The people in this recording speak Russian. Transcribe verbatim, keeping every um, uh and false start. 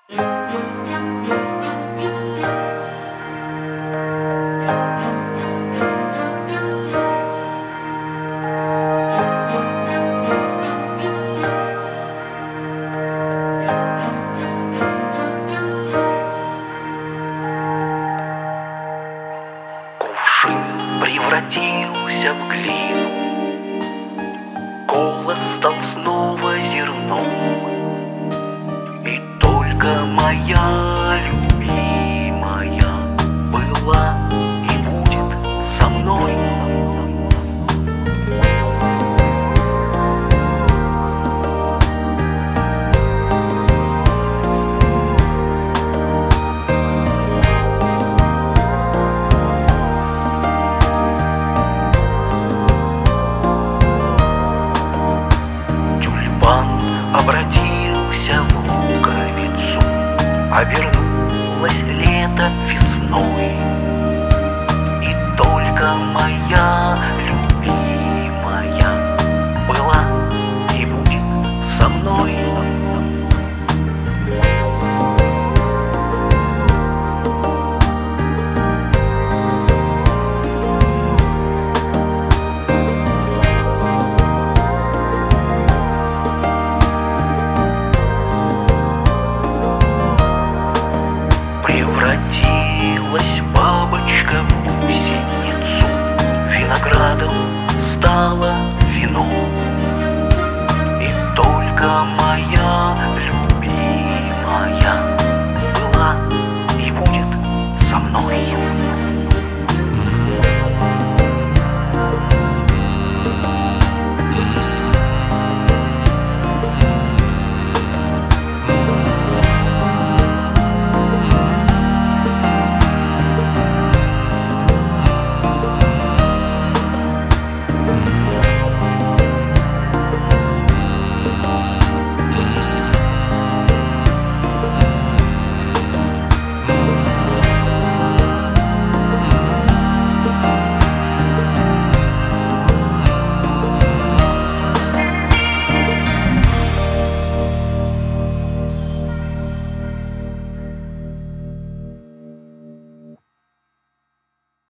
Превратился в глину, голос стал снова зерном, и только моя любимая была и будет со мной. Обратился в луковицу, обернулось лето весной, и только моя любимая